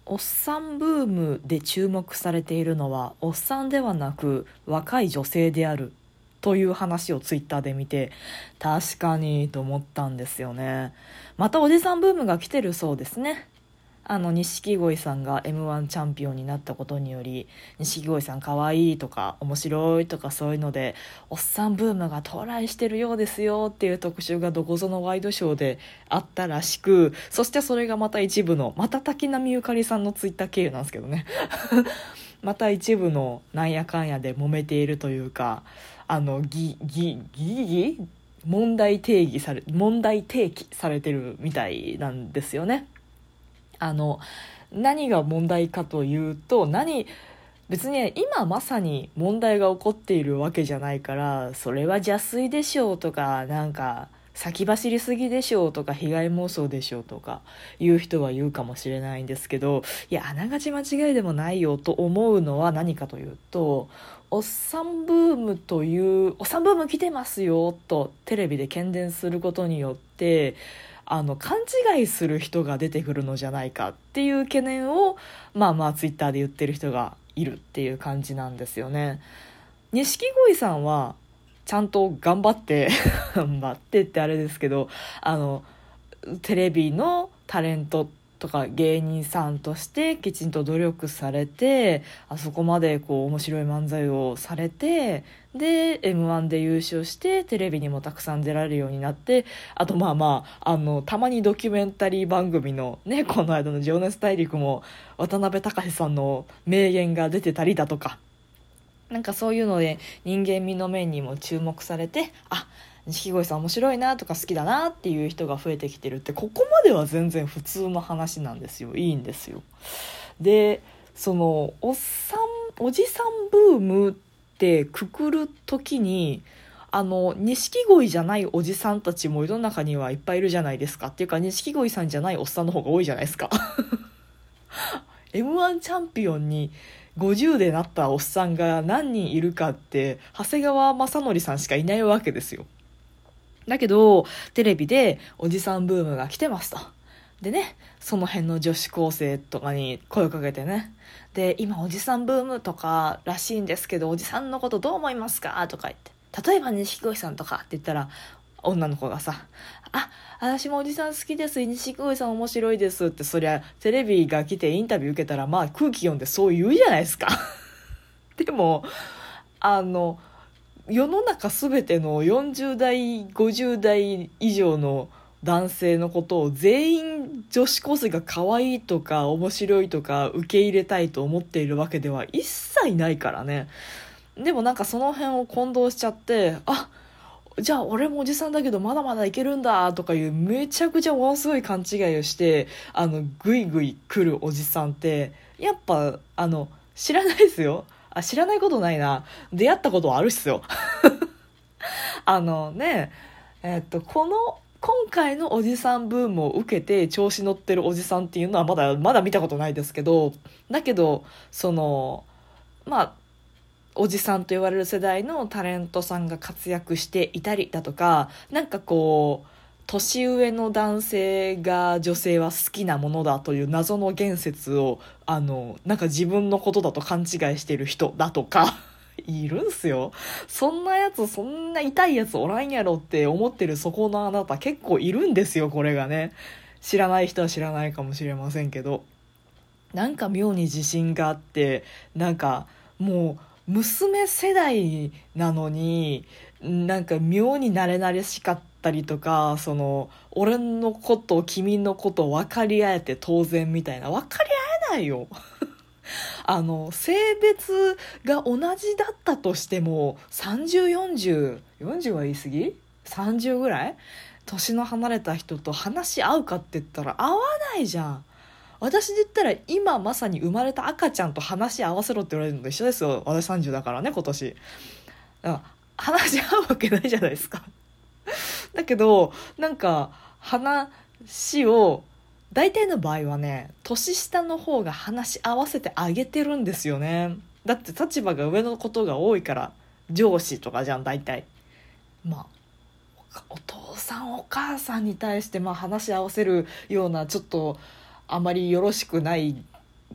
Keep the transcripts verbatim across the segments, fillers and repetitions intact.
おっさんブームで注目されているのはおっさんではなく若い女性であるという話をツイッターで見て、確かにと思ったんですよね。またおじさんブームが来てるそうですね。あの錦鯉さんが エムワン チャンピオンになったことにより、錦鯉さんかわいいとか面白いとかそういうのでおっさんブームが到来してるようですよっていう特集がどこぞのワイドショーであったらしく、そしてそれがまた一部のまた滝波ゆかりさんのツイッター経由なんですけどねまた一部のなんやかんやで揉めているというか、あのぎぎぎぎ問題定義され問題提起されてるみたいなんですよね。あの何が問題かというと、何別に今まさに問題が起こっているわけじゃないから、それは邪推でしょうとか、なんか先走りすぎでしょうとか、被害妄想でしょうとか言う人は言うかもしれないんですけど、いやあながち間違いでもないよと思うのは何かというと、おっさんブームというおっさんブーム来てますよとテレビで喧伝することによってあの勘違いする人が出てくるのじゃないかっていう懸念をまあまあツイッターで言ってる人がいるっていう感じなんですよね。錦鯉さんはちゃんと頑張って頑張ってってあれですけど、あのテレビのタレントとか芸人さんとしてきちんと努力されて、あそこまでこう面白い漫才をされて、で エムワン で優勝してテレビにもたくさん出られるようになって、あとまあまああのたまにドキュメンタリー番組のね、この間の情熱大陸も渡辺隆さんの名言が出てたりだとか、なんかそういうので人間味の面にも注目されて、あ、錦鯉さん面白いなとか好きだなっていう人が増えてきてるって、ここまでは全然普通の話なんですよ。いいんですよ。で、そのおっさんおじさんブームってくくるときに、あの錦鯉じゃないおじさんたちも世の中にはいっぱいいるじゃないですか。っていうか錦鯉さんじゃないおっさんの方が多いじゃないですかエムワン チャンピオンにごじゅうでなったおっさんが何人いるかって長谷川雅紀さんしかいないわけですよ。だけどテレビでおじさんブームが来てますと。でね、その辺の女子高生とかに声をかけてね、で今おじさんブームとからしいんですけど、おじさんのことどう思いますかとか言って、例えば錦鯉さんとかって言ったら、女の子がさ、あ、私もおじさん好きです、錦鯉さん面白いですって、そりゃテレビが来てインタビュー受けたらまあ空気読んでそう言うじゃないですかでもあの世の中すべてのよんじゅう代ごじゅう代以上の男性のことを全員女子高生が可愛いとか面白いとか受け入れたいと思っているわけでは一切ないからね。でもなんかその辺を混同しちゃって、あ、じゃあ俺もおじさんだけどまだまだいけるんだとかいうめちゃくちゃものすごい勘違いをして、あのグイグイ来るおじさんってやっぱあの知らないですよ。あ、知らないことないな、出会ったことはあるっすよあのねえっとこの今回のおじさんブームを受けて調子乗ってるおじさんっていうのはまだまだ見たことないですけど、だけどそのまあおじさんと言われる世代のタレントさんが活躍していたりだとか、なんかこう年上の男性が女性は好きなものだという謎の言説をあのなんか自分のことだと勘違いしている人だとかいるんすよ。そんなやつ、そんな痛いやつおらんやろって思ってるそこのあなた結構いるんですよ。これがね、知らない人は知らないかもしれませんけど、なんか妙に自信があって、なんかもう娘世代なのになんか妙に慣れ慣れしかったりとか、その俺のこと君のこと分かり合えて当然みたいな、分かり合えないよあの性別が同じだったとしてもさんじゅう、よんじゅう、よんじゅうは言い過ぎ？ さんじゅう ぐらい年の離れた人と話し合うかって言ったら合わないじゃん。私で言ったら今まさに生まれた赤ちゃんと話し合わせろって言われるのと一緒ですよ。私さんじゅうだからね、今年。だから話し合うわけないじゃないですかだけどなんか話を大体の場合はね、年下の方が話し合わせてあげてるんですよね。だって立場が上のことが多いから、上司とかじゃん大体。まあお父さんお母さんに対してまあ話し合わせるようなちょっとあまりよろしくない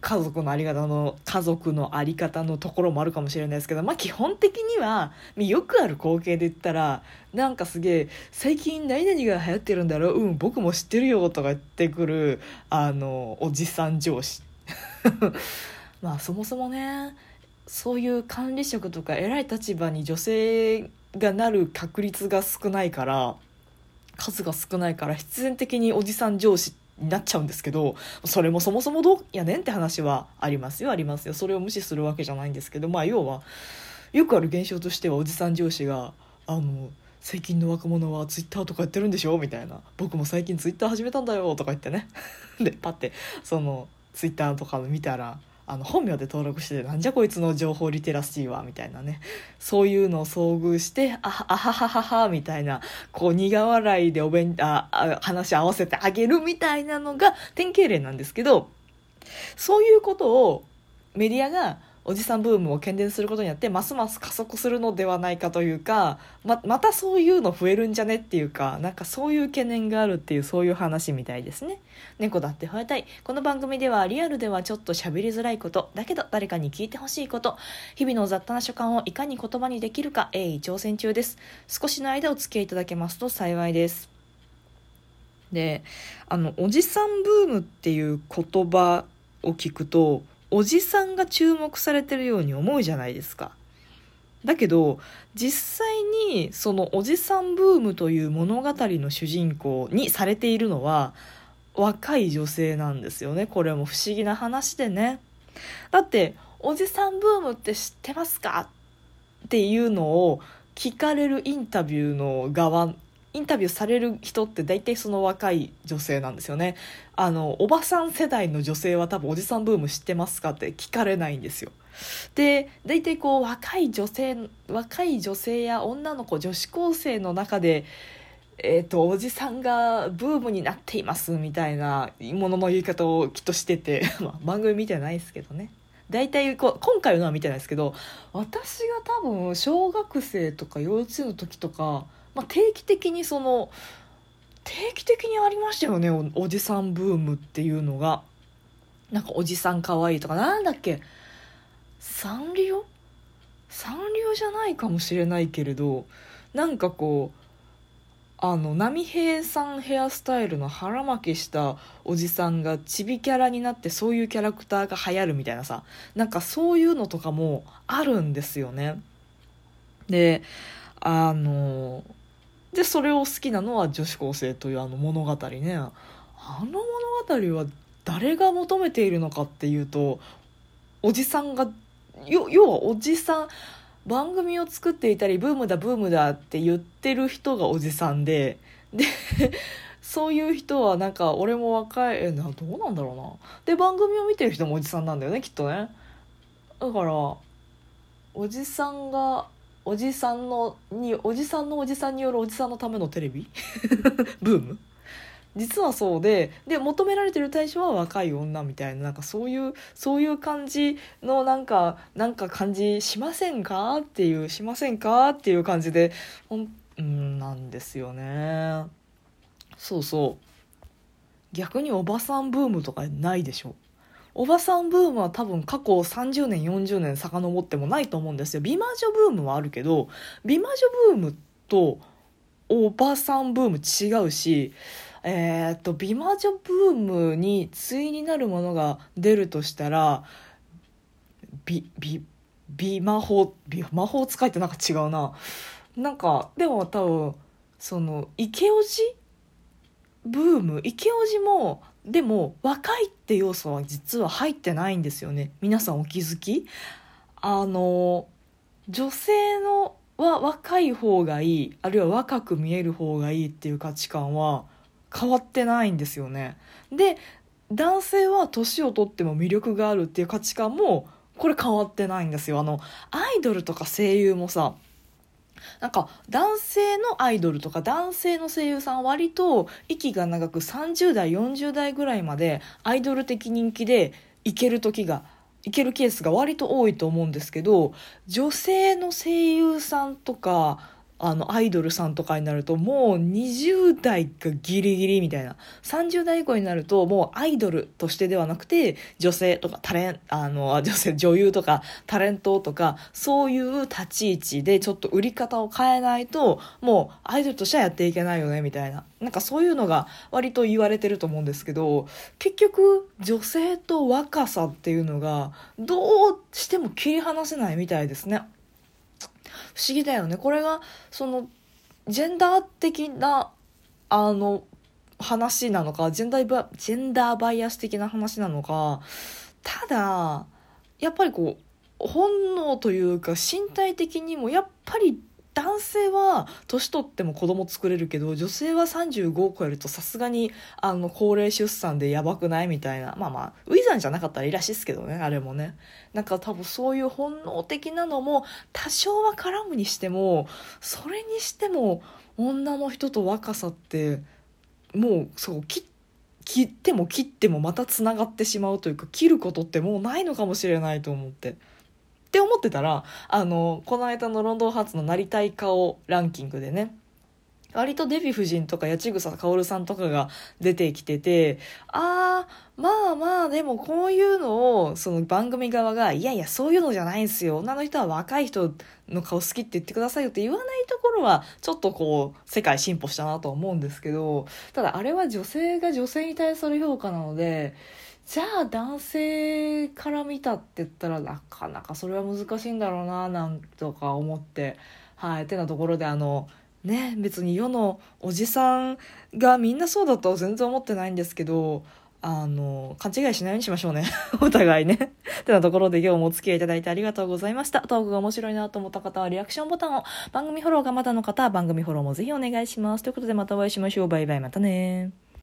家族のあり方の家族のあり方のところもあるかもしれないですけど、まあ基本的にはよくある光景で言ったら、なんかすげえ最近何々が流行ってるんだろう、うん僕も知ってるよとか言ってくるあのおじさん上司まあそもそもね、そういう管理職とか偉い立場に女性がなる確率が少ないから、数が少ないから必然的におじさん上司になっちゃうんですけど、それもそもそもどうやねんって話はありますよありますよ。それを無視するわけじゃないんですけど、まあ要はよくある現象としては、おじさん上司があの最近の若者はツイッターとかやってるんでしょみたいな、僕も最近ツイッター始めたんだよとか言ってねでパッてそのツイッターとか見たら、あの本名で登録してて、なんじゃこいつの情報リテラシーはみたいなね、そういうのを遭遇して、ああははははみたいな、こう苦笑いでお弁ああ話合わせてあげるみたいなのが典型例なんですけど、そういうことをメディアがおじさんブームを喧伝することによってますます加速するのではないかというか、 ま, またそういうの増えるんじゃねっていうか、なんかそういう懸念があるっていう、そういう話みたいですね。猫だって吠えたい。この番組ではリアルではちょっと喋りづらいこと、だけど誰かに聞いてほしいこと、日々の雑多な所感をいかに言葉にできるか鋭意挑戦中です。少しの間お付き合いいただけますと幸いです。で、あのおじさんブームっていう言葉を聞くと、おじさんが注目されてるように思うじゃないですか。だけど実際にそのおじさんブームという物語の主人公にされているのは若い女性なんですよね。これも不思議な話でね。だっておじさんブームって知ってますかっていうのを聞かれるインタビューの側、インタビューされる人って大体その若い女性なんですよね。あのおばさん世代の女性は多分おじさんブーム知ってますかって聞かれないんですよ。で大体こう若い女性若い女性や女の子、女子高生の中でえーとおじさんがブームになっていますみたいなものの言い方をきっとしててまあ番組見てないですけどね。大体こう今回のは見てないですけど、私が多分小学生とか幼稚園の時とか、まあ、定期的にその定期的にありましたよね、 お, おじさんブームっていうのが。なんかおじさんかわいいとか、なんだっけ、サンリオサンリオじゃないかもしれないけれど、なんかこうあの波平さんヘアスタイルの腹巻きしたおじさんがチビキャラになって、そういうキャラクターが流行るみたいなさ、なんかそういうのとかもあるんですよね。であのでそれを好きなのは女子高生というあの物語ね。あの物語は誰が求めているのかっていうと、おじさんがよ要はおじさん、番組を作っていたりブームだブームだって言ってる人がおじさんで、でそういう人はなんか俺も若いえなどうなんだろうな、で番組を見てる人もおじさんなんだよねきっとね。だからおじさんがおじさんのにおじさんのおじさんによるおじさんのためのテレビブーム、実はそうで、で求められてる対象は若い女みたいな、なんかそういうそういう感じのなんかなんか感じしませんかっていうしませんかっていう感じで、ほんうんなんですよね。そうそう、逆におばさんブームとかないでしょ。おばさんブームは多分過去さんじゅうねんよんじゅうねん遡ってもないと思うんですよ。美魔女ブームはあるけど、美魔女ブームとおばさんブーム違うし、えー、っと美魔女ブームに対になるものが出るとしたら、美美美魔法美魔法使いってなんか違うな。なんかでも多分そのイケオジブーム、イケオジもでも若いって要素は実は入ってないんですよね。皆さんお気づき？あの女性のは若い方がいい、あるいは若く見える方がいいっていう価値観は変わってないんですよね。で男性は年を取っても魅力があるっていう価値観もこれ変わってないんですよ。あのアイドルとか声優もさ、なんか男性のアイドルとか男性の声優さんは割と息が長くさんじゅう代よんじゅう代ぐらいまでアイドル的人気でいける時がいけるケースが割と多いと思うんですけど、女性の声優さんとかあのアイドルさんとかになるともうにじゅう代がギリギリみたいな、さんじゅう代以降になるともうアイドルとしてではなくて女性とかタレンあの女性女優とかタレントとかそういう立ち位置でちょっと売り方を変えないともうアイドルとしてはやっていけないよねみたいな、なんかそういうのが割と言われてると思うんですけど、結局女性と若さっていうのがどうしても切り離せないみたいですね。不思議だよね。これがそのジェンダー的なあの話なのか、ジェンダーバジェンダーバイアス的な話なのか、ただやっぱりこう本能というか身体的にもやっぱり男性は年取っても子供作れるけど女性はさんじゅうごを超えるとさすがにあの高齢出産でやばくないみたいな、まあまあウィザンじゃなかったらいいらしいですけどね、あれもね。なんか多分そういう本能的なのも多少は絡むにしても、それにしても女の人と若さってもうそう切切っても切ってもまたつながってしまうというか、切ることってもうないのかもしれないと思ってって思ってたら、あのこの間のロンドン発のなりたい顔ランキングでね、割とデヴィ夫人とか八千草薫さんとかが出てきてて、あーまあまあでもこういうのをその番組側がいやいやそういうのじゃないんすよ、女の人は若い人の顔好きって言ってくださいよって言わないところはちょっとこう世界進歩したなと思うんですけど、ただあれは女性が女性に対する評価なので、じゃあ男性から見たって言ったらなかなかそれは難しいんだろうななんとか思って、はいてなところで、あのね別に世のおじさんがみんなそうだとは全然思ってないんですけど、あの勘違いしないようにしましょうねお互いねてなところで今日もお付き合いいただいてありがとうございました。トークが面白いなと思った方はリアクションボタンを、番組フォローがまだの方は番組フォローもぜひお願いします。ということでまたお会いしましょう。バイバイ、またね。